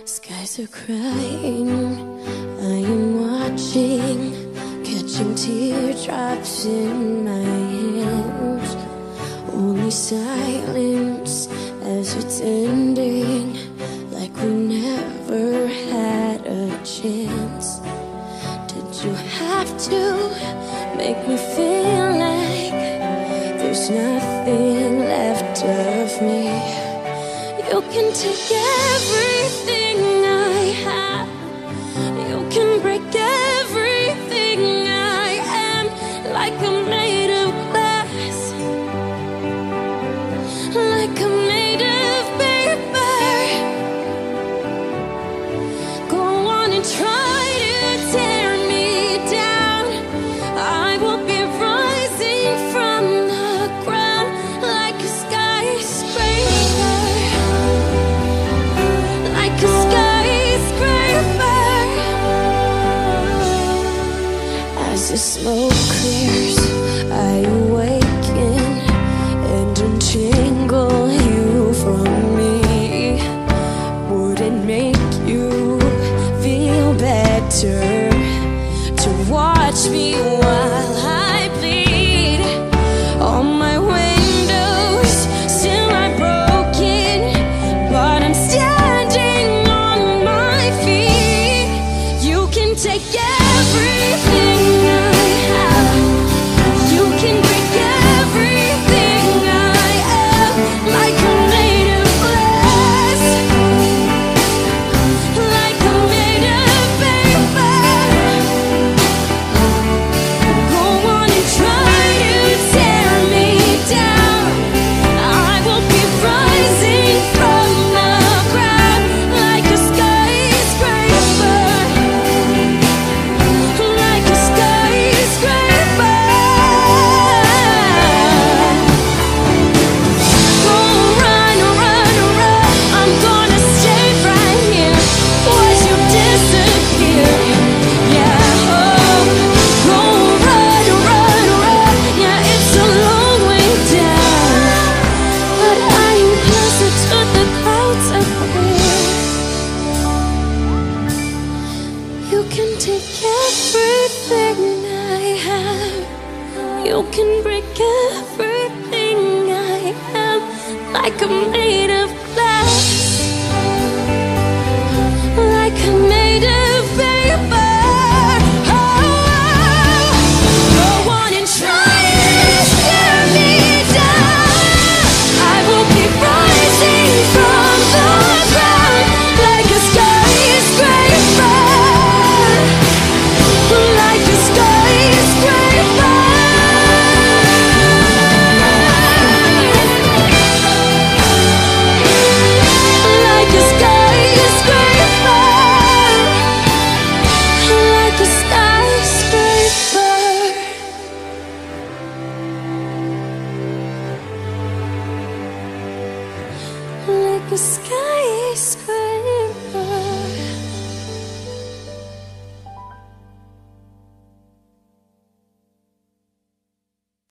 Skies are crying, I am watching, catching teardrops in my hands. Only silence as it's ending, like we never had a chance. Did you have to make me feel like there's nothing left of me? You can take everything I have, you can break everything I am, like I'm made of glass, like I'm made of paper. Go on and try to tear me down, I will be rising from the ground like a skyscraper. As the smoke clears, I awaken and untangle you from me. Would it make you feel better to watch me while I bleed? All my windows still are broken, but I'm standing on my feet. You can take everything I have, you can break everything I am, like I'm made of glass, like I'm made of paper. Go on and try to tear me down, I will be rising from the ground like a skyscraper, like a skyscraper. Go run, run, run, I'm gonna stay right here, watch you disappear. Yeah, oh, go run, run, run, yeah, it's a long way down, but I am closer to the clouds up here. You can take everything I have, you can break everything I am, like I'm made of glass, like I'm made of paper. Oh, go on and try to tear me down, I will be rising from the ground like a skyscraper, like a skyscraper, like a skyscraper, like a skyscraper, like a skyscraper.